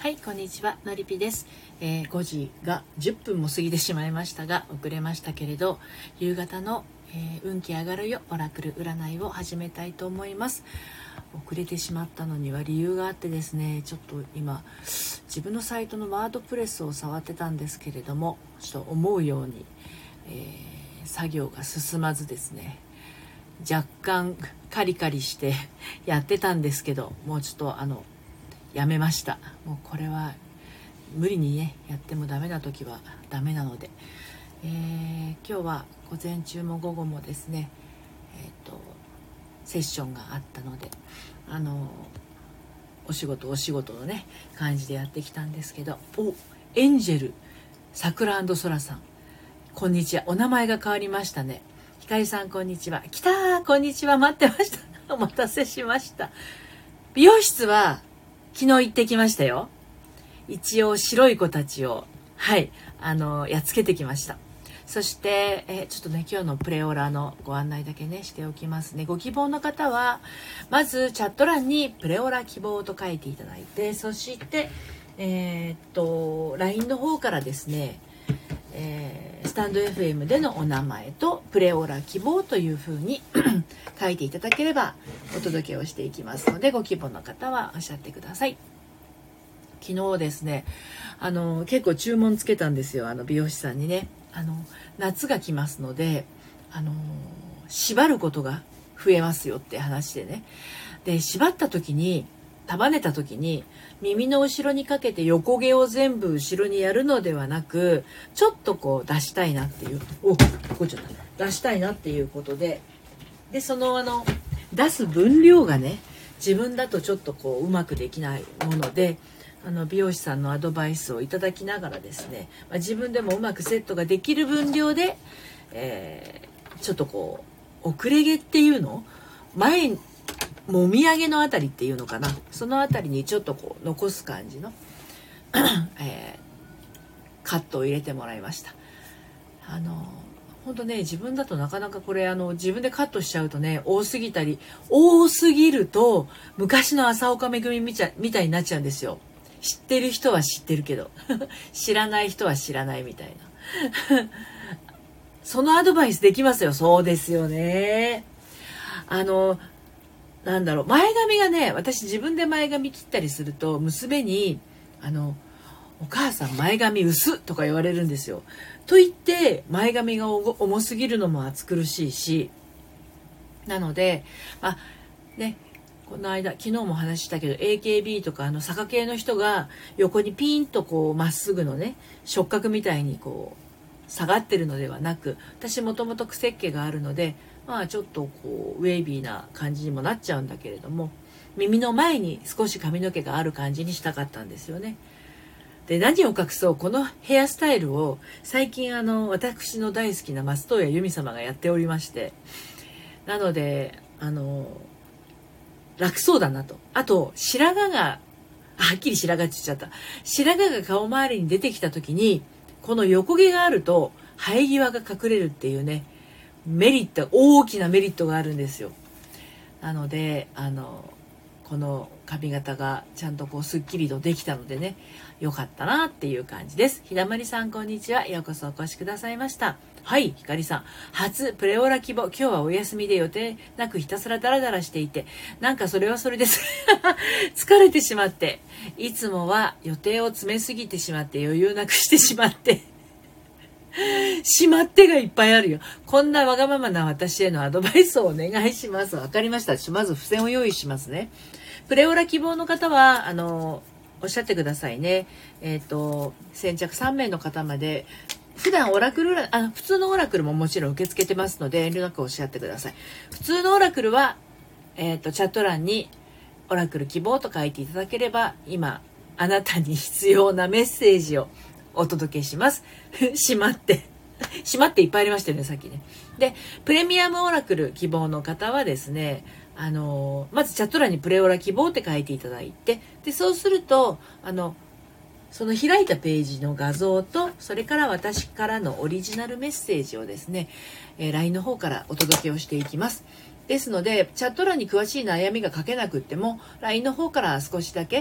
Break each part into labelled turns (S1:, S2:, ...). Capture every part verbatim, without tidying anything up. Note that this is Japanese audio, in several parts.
S1: はい、こんにちは、のりぴです、えー、ごじがじゅっぷんも過ぎてしまいましたが、遅れましたけれど、夕方の、えー、運気上がるよオラクル占いを始めたいと思います。遅れてしまったのには理由があってですね、ちょっと今自分のサイトのワードプレスを触ってたんですけれども、ちょっと思うように、えー、作業が進まずですね、若干カリカリしてやってたんですけど、もうちょっとあのやめました。もうこれは無理にねやってもダメな時はダメなので、えー、今日は午前中も午後もですね、えーと、セッションがあったので、あのお仕事お仕事のね感じでやってきたんですけど、おエンジェル桜&空さん、こんにちは。お名前が変わりましたね。ひかりさん、こんにちは。来たー、こんにちは。待ってましたお待たせしました。美容室は昨日行ってきましたよ。一応白い子たちをはいあのやっつけてきました。そして、えー、ちょっとね今日のプレオラのご案内だけねしておきますね。ご希望の方はまずチャット欄にプレオラ希望と書いていただいて、そしてえー、っと ライン の方からですね、えー、スタンド エフエム でのお名前とプレオラ希望というふうに書いていただければお届けをしていきますので、ご希望の方はおっしゃってください。昨日ですね、あの結構注文つけたんですよ、あの美容師さんにね。あの夏が来ますので、あの縛ることが増えますよって話でね。で縛った時に束ねた時に耳の後ろにかけて横毛を全部後ろにやるのではなく、ちょっとこう出したいなっていう、おこっちゃった出したいなっていうことで、でそのあの出す分量がね自分だとちょっとこううまくできないもので、あの美容師さんのアドバイスをいただきながらですね、まあ、自分でもうまくセットができる分量で、えー、ちょっとこう遅れ毛っていうの前もみあげのあたりっていうのかな、そのあたりにちょっとこう残す感じの、えー、カットを入れてもらいました。あの本当ね、自分だとなかなかこれあの自分でカットしちゃうとね、多すぎたり多すぎると昔の浅岡めぐみみたいになっちゃうんですよ。知ってる人は知ってるけど知らない人は知らないみたいなそのアドバイスできますよ。そうですよね。あのなんだろう、前髪がね、私自分で前髪切ったりすると娘にあのお母さん前髪薄とか言われるんですよ。と言って前髪が重すぎるのも暑苦しいし、なのであね、この間昨日も話したけど エーケービー とかあの坂系の人が横にピンとこうまっすぐのね触覚みたいにこう下がってるのではなく、私もともと癖っ気があるので、まあちょっとこうウェイビーな感じにもなっちゃうんだけれども、耳の前に少し髪の毛がある感じにしたかったんですよね。で何を隠そう、このヘアスタイルを最近あの私の大好きな松任谷由実様がやっておりまして、なのであの楽そうだなと。あと白髪がはっきり白髪って言っちゃった。白髪が顔周りに出てきた時にこの横毛があると生え際が隠れるっていうね、メリット、大きなメリットがあるんですよ。なのであのこの髪型がちゃんとこうスッキリとできたのでね、良かったなっていう感じです。ひだまりさん、こんにちは。ようこそお越しくださいました。はい、ひかりさん、初プレオラ希望。今日はお休みで予定なくひたすらダラダラしていて、なんかそれはそれです疲れてしまって、いつもは予定を詰めすぎてしまって余裕なくしてしまってしまってがいっぱいあるよ。こんなわがままな私へのアドバイスをお願いします。わかりました。まず付箋を用意しますね。プレオラ希望の方はあのおっしゃってくださいね。えっと先着さんめいの方まで、普段オラクルあ普通のオラクルももちろん受け付けてますので遠慮なくおっしゃってください。普通のオラクルは、えっとチャット欄にオラクル希望と書いていただければ、今あなたに必要なメッセージをお届けします。しまってしまっていっぱいありましたよね、さっきね。でプレミアムオラクル希望の方はですね、あのまずチャット欄にプレオラ希望って書いていただいて、でそうするとあのその開いたページの画像と、それから私からのオリジナルメッセージをですね、えー、ライン の方からお届けをしていきます。ですのでチャット欄に詳しい悩みが書けなくっても ライン の方から少しだけ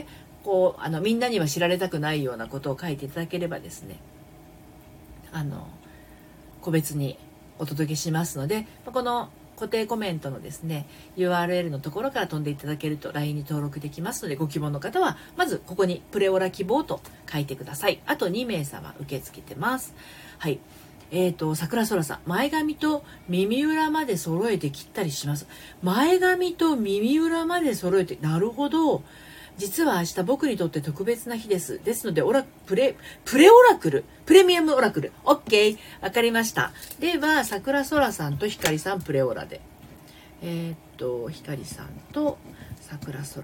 S1: こうあのみんなには知られたくないようなことを書いていただければですね、あの個別にお届けしますので、この固定コメントのですね ユーアールエル のところから飛んでいただけると ライン に登録できますので、ご希望の方はまずここにプレオラ希望と書いてください。あとにめいさま受け付けてます。はい。えーと桜空さん、前髪と耳裏まで揃えて切ったりします。前髪と耳裏まで揃えて、なるほど。実は明日僕にとって特別な日です。ですのでオラプレプレオラクルプレミアムオラクル OK、 わかりました。では桜空さんと光さんプレオラで、えー、っと光さんと桜空さん、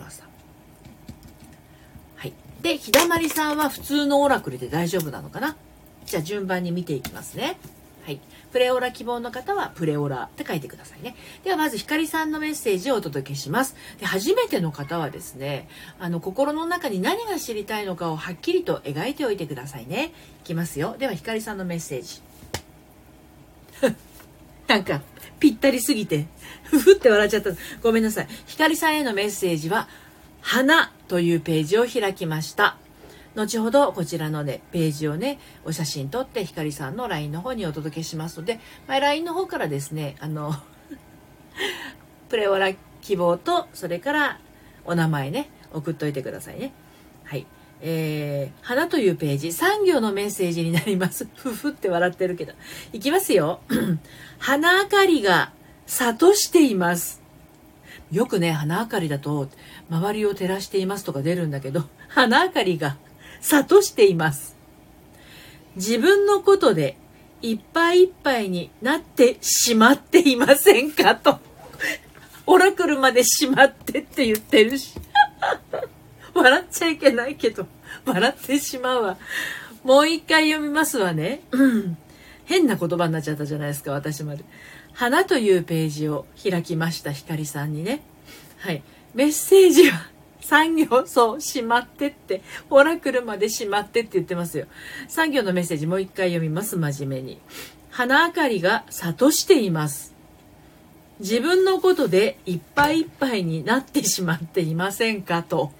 S1: はい。でひだまりさんは普通のオラクルで大丈夫なのかな。じゃあ順番に見ていきますね。はい。プレオラ希望の方はプレオラって書いてくださいね。ではまず光さんのメッセージをお届けします。で初めての方はですね、あの心の中に何が知りたいのかをはっきりと描いておいてくださいね。いきますよ。では光さんのメッセージ。なんかぴったりすぎてふふって笑っちゃった。ごめんなさい。光さんへのメッセージは花というページを開きました。後ほどこちらのねページをねお写真撮って光さんの ライン の方にお届けしますので、まあ、ライン の方からですね、あのプレオラ希望とそれからお名前ね送っといてくださいね。はい。えー、花というページさん行のメッセージになります。ふふって笑ってるけどいきますよ。花明かりが諭しています。よくね花明かりだと周りを照らしていますとか出るんだけど、花明かりが諭しています。自分のことでいっぱいいっぱいになってしまっていませんかと。オラクルまでしまってって言ってるし笑っちゃいけないけど笑ってしまうわ。もう一回読みますわね。変な言葉になっちゃったじゃないですか。私まで花というページを開きました。光さんにね、はい、メッセージはさん行、そうしまってってオラクルまでしまってって言ってますよ。さん行のメッセージもう一回読みます。真面目に。花明かりが諭しています。自分のことでいっぱいいっぱいになってしまっていませんかと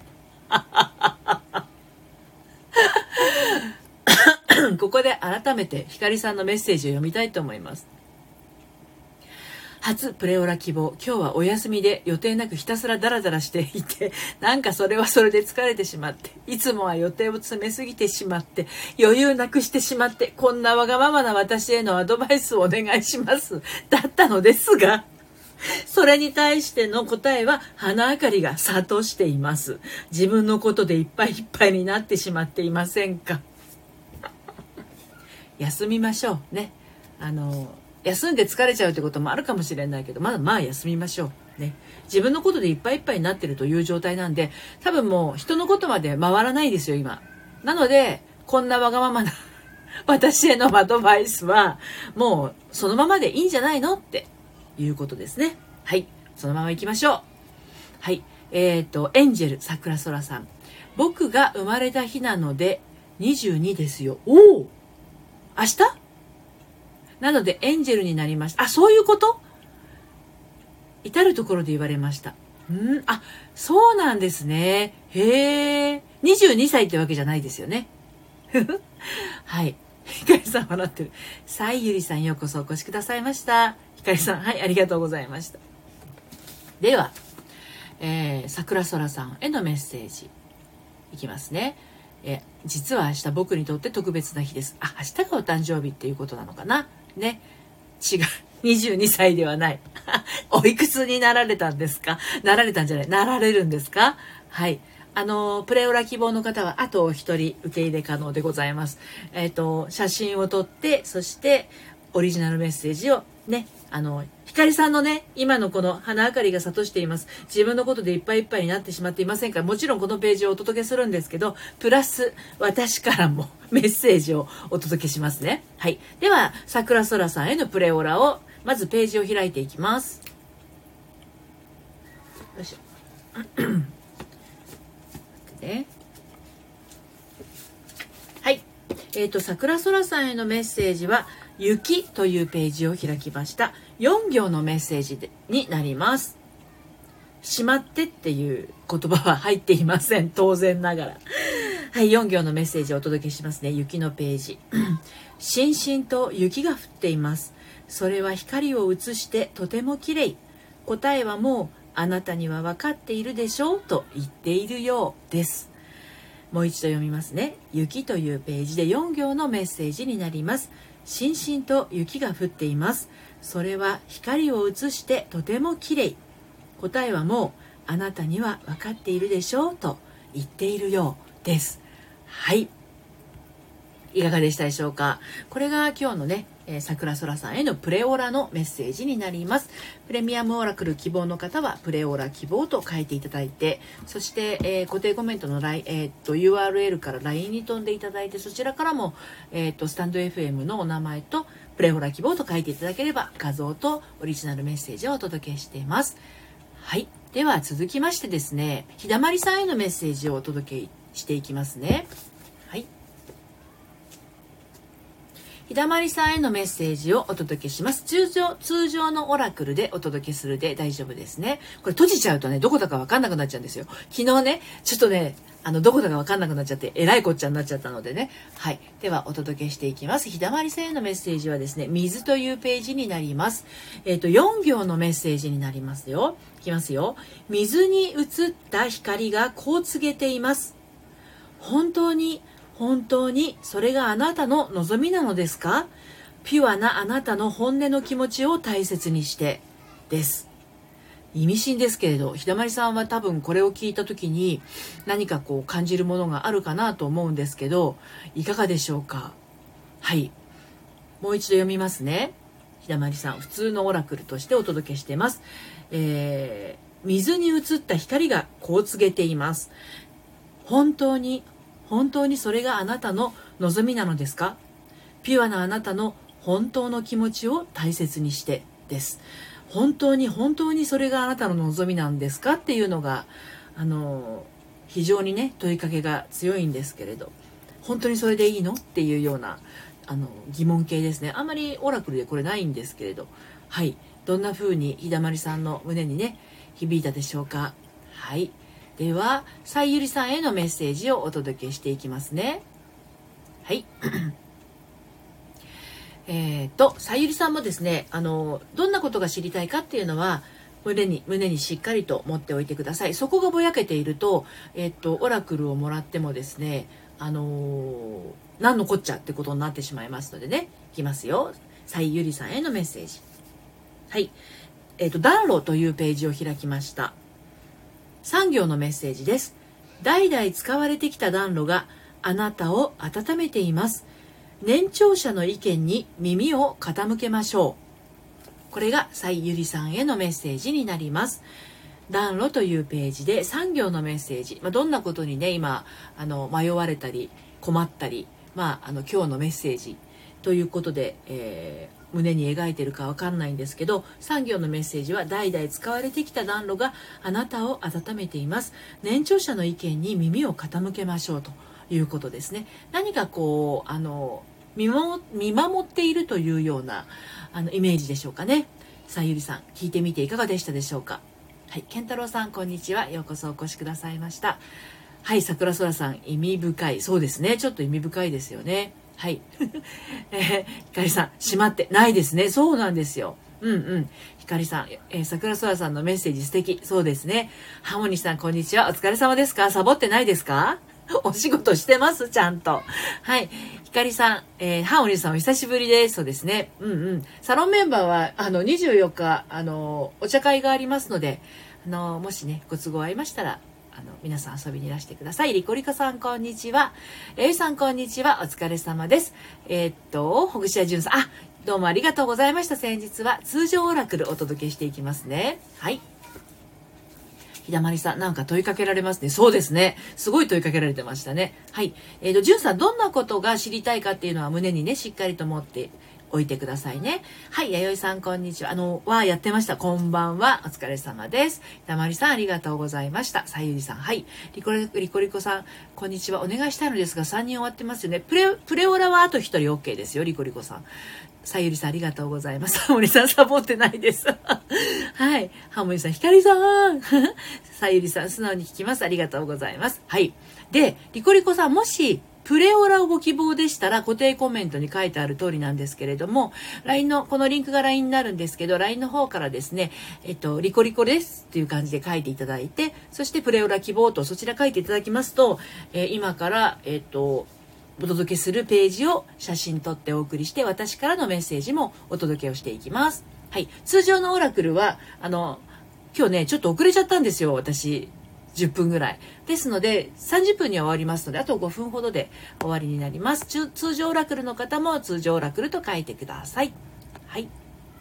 S1: ここで改めて光さんのメッセージを読みたいと思います。初プレオラ希望、今日はお休みで予定なくひたすらダラダラしていて、なんかそれはそれで疲れてしまって、いつもは予定を詰めすぎてしまって余裕なくしてしまって、こんなわがままな私へのアドバイスをお願いしますだったのですが、それに対しての答えは花明かりが諭しています。自分のことでいっぱいいっぱいになってしまっていませんか。休みましょうね。あの休んで疲れちゃうってこともあるかもしれないけど、まだまあ休みましょうね。自分のことでいっぱいいっぱいになってるという状態なんで、多分もう人のことまで回らないですよ今。なのでこんなわがままな私へのアドバイスはもうそのままでいいんじゃないのっていうことですね。はい、そのまま行きましょう。はい、えーとエンジェル桜空さん、僕が生まれた日なのでにじゅうにですよ。おお、明日なのでエンジェルになりました。あ、そういうこと？至るところで言われました。うん、あ、そうなんですね。へえ。にじゅうにさいってわけじゃないですよね。はい。ひかりさん笑ってる。さいゆりさん、ようこそお越しくださいました。ひかりさん、はい、ありがとうございました。では、えー、桜空さんへのメッセージいきますね。え実は明日僕にとって特別な日です。あ、明日がお誕生日っていうことなのかなね。違う。にじゅうにさいではない。おいくつになられたんですか？なられたんじゃない。なられるんですか？はい。あの、プレオラ希望の方はあとお一人受け入れ可能でございます。えっと、写真を撮って、そしてオリジナルメッセージをね、あの、ひかりさんのね、今のこの花明かりが諭しています。自分のことでいっぱいいっぱいになってしまっていませんか？もちろんこのページをお届けするんですけど、プラス私からもメッセージをお届けしますね。はい。では、桜空さんへのプレオラを、まずページを開いていきます。よいしょ。待ってね。はい。えっと、桜空さんへのメッセージは、雪というページを開きました。よん行のメッセージでになります。 しまってっていう言葉は入っていません。当然ながら。はい、よん行のメッセージをお届けしますね。雪のページ。しんしんと雪が降っています。それは光を映してとても綺麗。答えはもうあなたには分かっているでしょうと言っているようです。もう一度読みますね。雪というページでよん行のメッセージになります。しんしんと雪が降っています。それは光を映してとても綺麗。答えはもうあなたには分かっているでしょうと言っているようです。はい。いかがでしたでしょうか。これが今日のね、えー、桜空さんへのプレオラのメッセージになります。プレミアムオラクル希望の方はプレオラ希望と書いていただいて、そして、えー、固定コメントのライン、えー、っと ユーアールエル から ライン に飛んでいただいて、そちらからも、えー、っとスタンド エフエム のお名前とプレオラ希望と書いていただければ画像とオリジナルメッセージをお届けしています。はい。では続きましてですね、ひだまりさんへのメッセージをお届けしていきますね。はい。ひだまりさんへのメッセージをお届けします。通常、通常のオラクルでお届けするで大丈夫ですね。これ閉じちゃうとね、どこだかわかんなくなっちゃうんですよ。昨日ね、ちょっとね、あの、どこだかわかんなくなっちゃって、えらいこっちゃになっちゃったのでね。はい。では、お届けしていきます。ひだまりさんへのメッセージはですね、水というページになります。えっと、よん行のメッセージになりますよ。いきますよ。水に映った光がこう告げています。本当に、本当にそれがあなたの望みなのですか？ピュアなあなたの本音の気持ちを大切にしてです。意味深ですけれど、ひだまりさんは多分これを聞いた時に何かこう感じるものがあるかなと思うんですけど、いかがでしょうか？はい。もう一度読みますね。ひだまりさん、普通のオラクルとしてお届けしています。えー、水に映った光がこう告げています。本当に、本当にそれがあなたの望みなのですか？ピュアなあなたの本当の気持ちを大切にしてです。本当に本当にそれがあなたの望みなんですかっていうのが、あの非常にね問いかけが強いんですけれど、本当にそれでいいのっていうようなあの疑問形ですね。あんまりオラクルでこれないんですけれど、はい、どんな風にひだまりさんの胸にね響いたでしょうか。はい。では、さいゆりさんへのメッセージをお届けしていきますね。はい。えっと、さゆりさんもですね、あの、どんなことが知りたいかっていうのは、胸に、胸にしっかりと持っておいてください。そこがぼやけていると、えっと、オラクルをもらってもですね、あの、何のこっちゃってことになってしまいますのでね、いきますよ。さいゆりさんへのメッセージ。はい。えっと、暖炉というページを開きました。さん行のメッセージです。代々使われてきた暖炉があなたを温めています。年長者の意見に耳を傾けましょう。これがさいゆりさんへのメッセージになります。暖炉というページでさん行のメッセージ、まあ、どんなことにね今あの迷われたり困ったり、まあ、あの今日のメッセージということで、えー胸に描いてるかわかんないんですけど、さん行のメッセージは代々使われてきた暖炉があなたを温めています。年長者の意見に耳を傾けましょうということですね。何かこうあの見守、見守っているというようなあのイメージでしょうかね。さあゆりさん、聞いてみていかがでしたでしょうか。はい、健太郎さんこんにちは。ようこそお越しくださいました。はい、桜空さん、意味深い。そうですね、ちょっと意味深いですよね。はい。えー、ひかりさん、しまってないですね。そうなんですよ。うんうん。ひかりさん、えー、桜空さんのメッセージ素敵。そうですね。ハモニさん、こんにちは。お疲れ様ですか？サボってないですか？お仕事してますちゃんと。はい。ひかりさん、えー、ハモニさんお久しぶりです。そうですね。うんうん。サロンメンバーは、あの、にじゅうよっか、あの、お茶会がありますので、あの、もしね、ご都合合いましたら、あの皆さん遊びにいらしてください。リコリコさんこんにちは。エイさんこんにちは。お疲れ様です。えー、っとほぐしやじゅんさん、あ、どうもありがとうございました。先日は通常オラクルお届けしていきますね。はい。ひだまりさん、なんか問いかけられますね。そうですね。すごい問いかけられてましたね。はい。えー、っとじゅんさん、どんなことが知りたいかっていうのは胸にねしっかりと持っておいてくださいね。はい、弥生さんこんにちは。あの、はやってました。こんばんは。お疲れ様です。たまりさんありがとうございました。さゆりさん、はい。リコリコリコリコさん、こんにちは。お願いしたいのですが、さんにん終わってますよね。プレ、プレオラはあとひとり OK ですよ。リコリコさん。さゆりさんありがとうございます。ハモリさんサボってないです。はい。ハモリさん、ひかりさん。さゆりさん、素直に聞きます。ありがとうございます。はい。で、リコリコさん、もし、プレオラをご希望でしたら固定コメントに書いてある通りなんですけれども、ライン の、このリンクが ライン になるんですけど、ライン の方からですね、えっと、リコリコですっていう感じで書いていただいて、そしてプレオラ希望とそちら書いていただきますと、えー、今から、えっと、お届けするページを写真撮ってお送りして、私からのメッセージもお届けをしていきます。はい。通常のオラクルは、あの、今日ね、ちょっと遅れちゃったんですよ、私。じゅっぷんぐらい。ですので、さんじゅっぷんには終わりますので、あとごふんほどで終わりになります。通常オラクルの方も通常オラクルと書いてください。はい。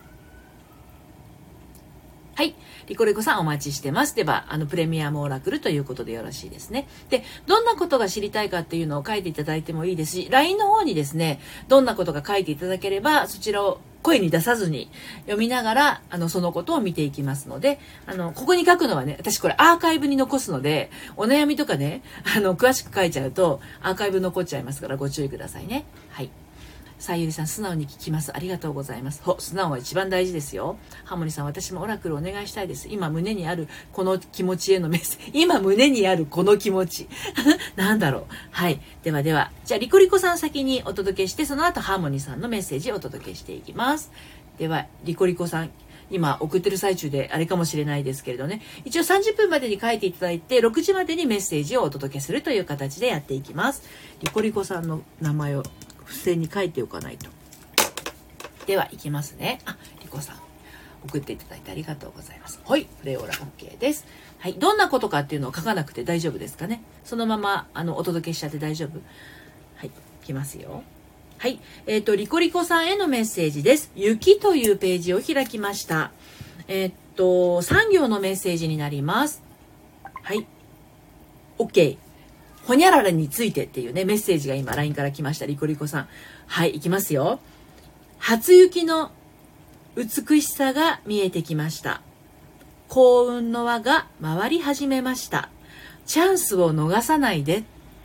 S1: はい。リコリコさんお待ちしてます。では、あの、プレミアムオラクルということでよろしいですね。で、どんなことが知りたいかっていうのを書いていただいてもいいですし、ライン の方にですね、どんなことが書いていただければ、そちらを声に出さずに読みながら、あの、そのことを見ていきますので、あの、ここに書くのはね、私これアーカイブに残すので、お悩みとかね、あの、詳しく書いちゃうと、アーカイブ残っちゃいますからご注意くださいね。はい。さゆりさん、素直に聞きます。ありがとうございます。ほ、素直は一番大事ですよ。ハモリさん、私もオラクルお願いしたいです。今胸にあるこの気持ちへのメッセージ。今胸にあるこの気持ち。なんだろう。はい。ではでは、じゃあリコリコさん先にお届けして、その後ハーモニーさんのメッセージをお届けしていきます。では、リコリコさん。今送ってる最中であれかもしれないですけれどね。一応さんじゅっぷんまでに書いていただいて、ろくじまでにメッセージをお届けするという形でやっていきます。リコリコさんの名前を付箋に書いておかないと。では、いきますね。あ、リコさん。送っていただいてありがとうございます。はい。プレオラ OK です。はい。どんなことかっていうのを書かなくて大丈夫ですかね。そのまま、あの、お届けしちゃって大丈夫。はい。いきますよ。はい。えっと、リコリコさんへのメッセージです。雪というページを開きました。えっと、さん行のメッセージになります。はい。OK。ほにゃららについてっていうね、メッセージが今 ライン から来ました。リコリコさん。はい、いきますよ。初雪の美しさが見えてきました。幸運の輪が回り始めました。チャンスを逃さないで。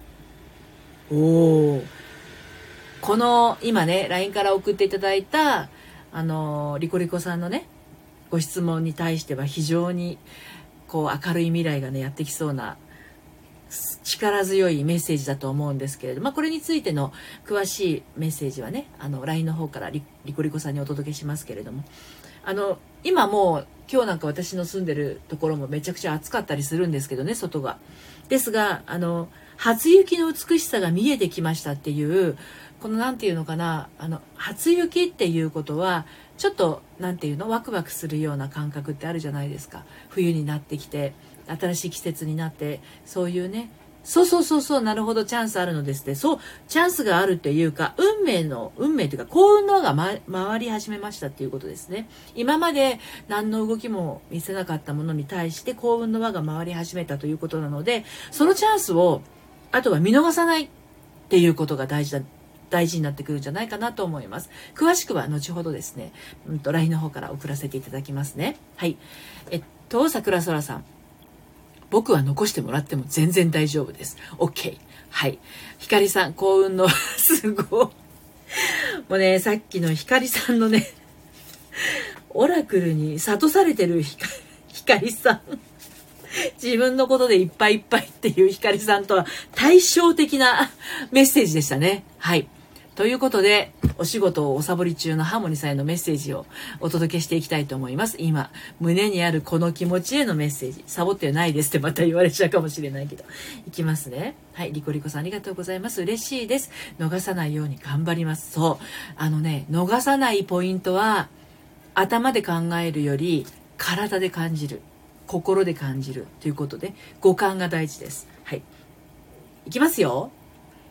S1: おー。この、今ね、ライン から送っていただいた、あの、リコリコさんのね、ご質問に対しては非常に、こう、明るい未来がね、やってきそうな、力強いメッセージだと思うんですけれども、まあ、これについての詳しいメッセージはね、あの ライン の方から リ, リコリコさんにお届けしますけれども、あの今もう今日なんか私の住んでるところもめちゃくちゃ暑かったりするんですけどね、外が。ですが、あの初雪の美しさが見えてきましたっていう、このなんていうのかな、あの初雪っていうことはちょっとなんていうの、ワクワクするような感覚ってあるじゃないですか。冬になってきて新しい季節になって、そういうね、そうそうそうそう、なるほど、チャンスあるのですって。そう、チャンスがあるっていうか、運命の、運命というか、幸運の輪が、ま、回り始めましたっていうことですね。今まで何の動きも見せなかったものに対して幸運の輪が回り始めたということなので、そのチャンスを、あとは見逃さないっていうことが大事だ。大事になってくるんじゃないかなと思います。詳しくは後ほどですね、うんと ライン の方から送らせていただきますね。はい。えっと、桜空さん。僕は残してもらっても全然大丈夫です。OK。はい。ひかりさん、幸運の、すごい。もうね、さっきのひかりさんのね、オラクルに諭されてるひか、ひかりさん。自分のことでいっぱいいっぱいっていうひかりさんとは対照的なメッセージでしたね。はい。ということで、お仕事をおサボり中のハーモニーさんへのメッセージをお届けしていきたいと思います。今、胸にあるこの気持ちへのメッセージ。サボってないですってまた言われちゃうかもしれないけど。いきますね。はい、リコリコさんありがとうございます。嬉しいです。逃さないように頑張ります。そう。あのね、逃さないポイントは、頭で考えるより、体で感じる。心で感じるということで、五感が大事です。はい。いきますよ。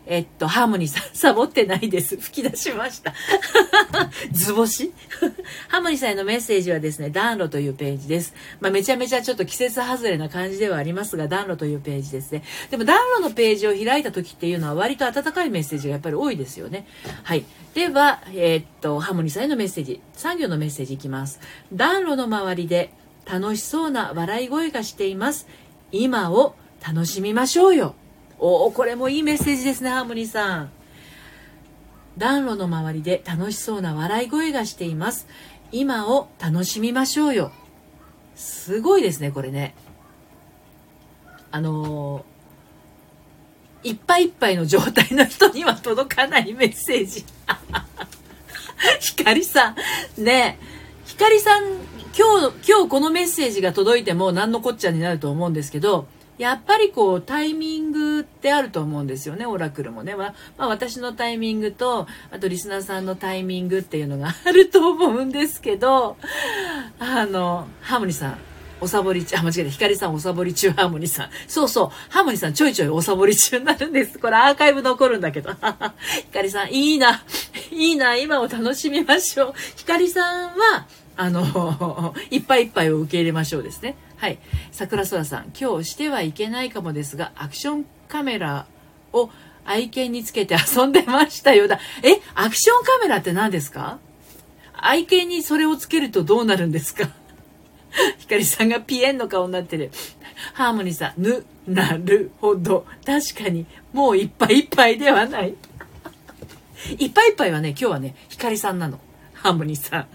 S1: えっと、ハーモニーさん、サボってないです。吹き出しました。図星ハーモニーさんへのメッセージはですね、暖炉というページです。まあ、めちゃめちゃちょっと季節外れな感じではありますが、暖炉というページですね。でも暖炉のページを開いた時っていうのは割と温かいメッセージがやっぱり多いですよね。はい。では、えー、っと、ハーモニーさんへのメッセージ、さん行のメッセージいきます。暖炉の周りで楽しそうな笑い声がしています。今を楽しみましょうよ。おー、これもいいメッセージですね、ハーモニーさん。暖炉の周りで楽しそうな笑い声がしています。今を楽しみましょうよ。すごいですね、これね。あのー、いっぱいいっぱいの状態の人には届かないメッセージ。ひかりさん。ねえ。ひかりさん、今日、今日このメッセージが届いても何のこっちゃになると思うんですけど、やっぱりこうタイミングってあると思うんですよね、オラクルもね。まあ、まあ、私のタイミングと、あとリスナーさんのタイミングっていうのがあると思うんですけど、あの、ハーモニーさん、おサボり中、あ、間違えた、ひかりさんおサボり中、ハーモニーさん。そうそう、ハーモニーさんちょいちょいおサボり中になるんです。これアーカイブ残るんだけど。ひかりさん、いいな、いいな、今を楽しみましょう。ひかりさんは、あの、いっぱいいっぱいを受け入れましょうですね。はい。桜空さん、今日してはいけないかもですが、アクションカメラを愛犬につけて遊んでましたよだ。え、アクションカメラって何ですか？愛犬にそれをつけるとどうなるんですか？ひかりさんがピエンの顔になってる。ハーモニーさん、ぬ、なるほど。確かに、もういっぱいいっぱいではない。いっぱいいっぱいはね、今日はね、ひかりさんなの。ハーモニーさん。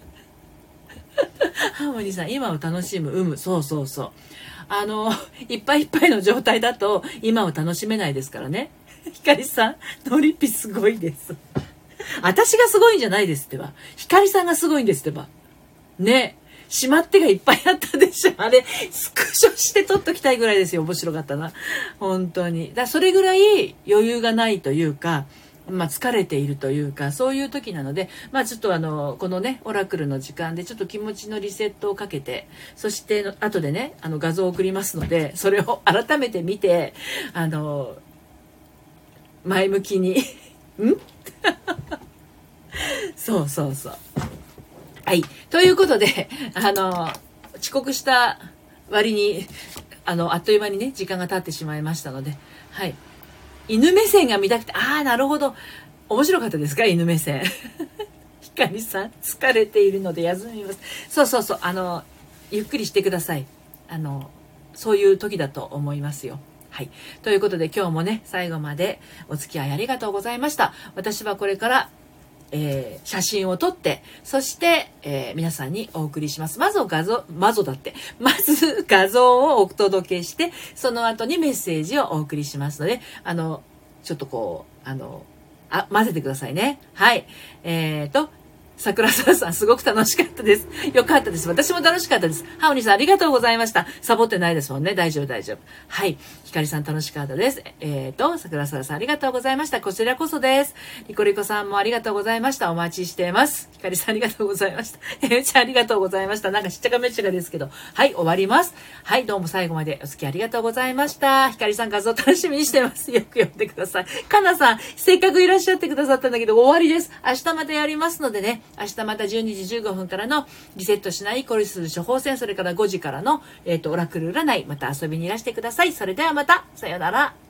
S1: ハーモニーさん、今を楽しむ、有無。そうそうそう。あの、いっぱいいっぱいの状態だと、今を楽しめないですからね。ひかりさん、ノリピすごいです。私がすごいんじゃないですってば。ひかりさんがすごいんですってば。ね。しまってがいっぱいあったでしょ。あれ、スクショして撮っときたいぐらいですよ。面白かったな。本当に。だそれぐらい余裕がないというか、まあ、疲れているというか、そういう時なので、まあ、ちょっとあの、このね、オラクルの時間でちょっと気持ちのリセットをかけて、そして後でね、あの画像を送りますので、それを改めて見て、あの、前向きに、んそうそうそう。はい。ということで、あの、遅刻した割に、あの、あっという間にね、時間が経ってしまいましたので、はい。犬目線が見たくて、ああ、なるほど。面白かったですか？犬目線。ひかりさん、疲れているので休みます。そうそうそう。あの、ゆっくりしてください。あの、そういう時だと思いますよ。はい。ということで今日もね、最後までお付き合いありがとうございました。私はこれから、えー、写真を撮って、そして、えー、皆さんにお送りします。まず画像、まずだって、まず画像をお届けして、その後にメッセージをお送りしますので、あの、ちょっとこう、あの、あ、混ぜてくださいね。はい。えーと、桜沢さん、すごく楽しかったです。よかったです。私も楽しかったです。ハオニーさん、ありがとうございました。サボってないですもんね。大丈夫、大丈夫。はい。ひかりさん、楽しかったです。えーと、桜沢さん、ありがとうございました。こちらこそです。リコリコさんもありがとうございました。お待ちしています。ひかりさん、ありがとうございました。えーちゃん、ありがとうございました。なんかしっちゃかめっちゃかですけど。はい、終わります。はい、どうも最後までお付き合いありがとうございました。ひかりさん、画像楽しみにしてます。よく読んでください。かなさん、せっかくいらっしゃってくださったんだけど、終わりです。明日またやりますのでね、明日またじゅうにじじゅうごふんからのリセットしないコリス処方箋、それからごじからの、えっと、オラクル占い、また遊びにいらしてください。それではまた、さようなら。